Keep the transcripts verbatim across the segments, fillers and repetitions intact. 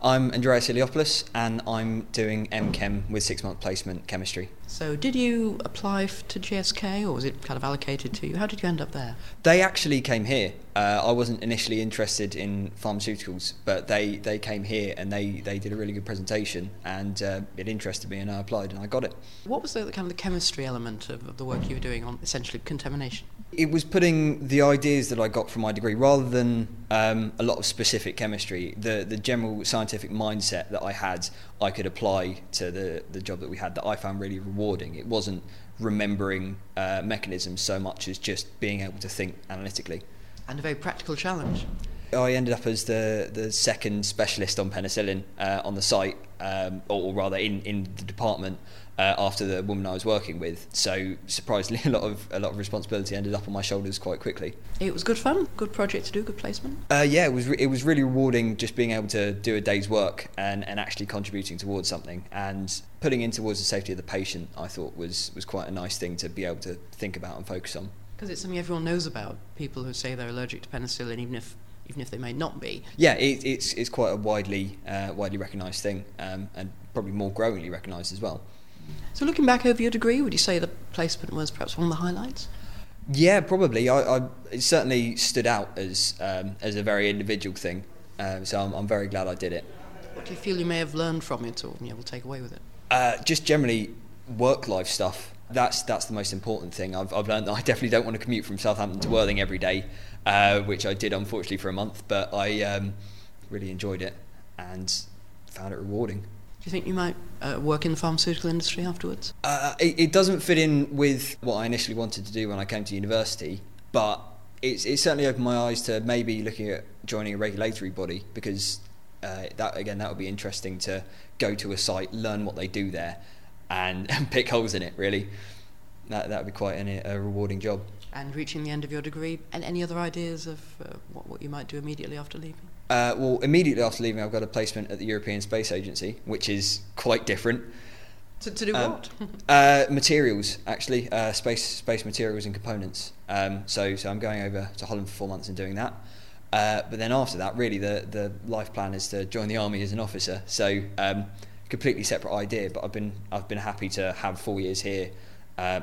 I'm Andreas Iliopoulos and I'm doing M Chem with six month placement chemistry. So did you apply f- to G S K or was it kind of allocated to you? How did you end up there? They actually came here. Uh, I wasn't initially interested in pharmaceuticals, but they, they came here and they, they did a really good presentation and uh, it interested me and I applied and I got it. What was the kind of the chemistry element of, of the work you were doing on essentially contamination? It was putting the ideas that I got from my degree, rather than um, a lot of specific chemistry, the, the general scientific mindset that I had, I could apply to the, the job that we had that I found really rewarding. It wasn't remembering uh, mechanisms so much as just being able to think analytically. And a very practical challenge. I ended up as the, the second specialist on penicillin uh, on the site, um, or, or rather in, in the department, uh, after the woman I was working with. So surprisingly, a lot of a lot of responsibility ended up on my shoulders quite quickly. It was good fun, good project to do, good placement. Uh, yeah, it was re- it was really rewarding just being able to do a day's work and, and actually contributing towards something and putting in towards the safety of the patient. I thought was was quite a nice thing to be able to think about and focus on. Because it's something everyone knows about. People who say they're allergic to penicillin, even if even if they may not be. Yeah, it, it's it's quite a widely uh, widely recognised thing, um, and probably more growingly recognised as well. So looking back over your degree, would you say the placement was perhaps one of the highlights? Yeah, probably. I, I it certainly stood out as um, as a very individual thing. Um, so I'm, I'm very glad I did it. What do you feel you may have learned from it, or you will take away with it? Uh, just generally work life stuff. That's that's the most important thing. I've I've learned that I definitely don't want to commute from Southampton to Worthing every day, uh, which I did unfortunately for a month. But I um, really enjoyed it and found it rewarding. Do you think you might uh, work in the pharmaceutical industry afterwards? Uh, it, it doesn't fit in with what I initially wanted to do when I came to university, but it's it certainly opened my eyes to maybe looking at joining a regulatory body, because uh, that again that would be interesting to go to a site, learn what they do there, and, and pick holes in it. Really, that that would be quite an, a rewarding job. And reaching the end of your degree, and any other ideas of uh, what what you might do immediately after leaving? Uh, well, immediately after leaving, I've got a placement at the European Space Agency, which is quite different. To, to do um, what? uh, materials, actually, uh, space space materials and components. Um, so, so I'm going over to Holland for four months and doing that. Uh, but then after that, really, the the life plan is to join the army as an officer. So, um, completely separate idea. But I've been I've been happy to have four years here, uh,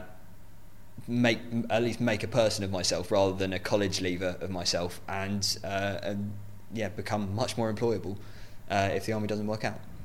make at least make a person of myself rather than a college leaver of myself, and uh, and. yeah, become much more employable uh, if the army doesn't work out.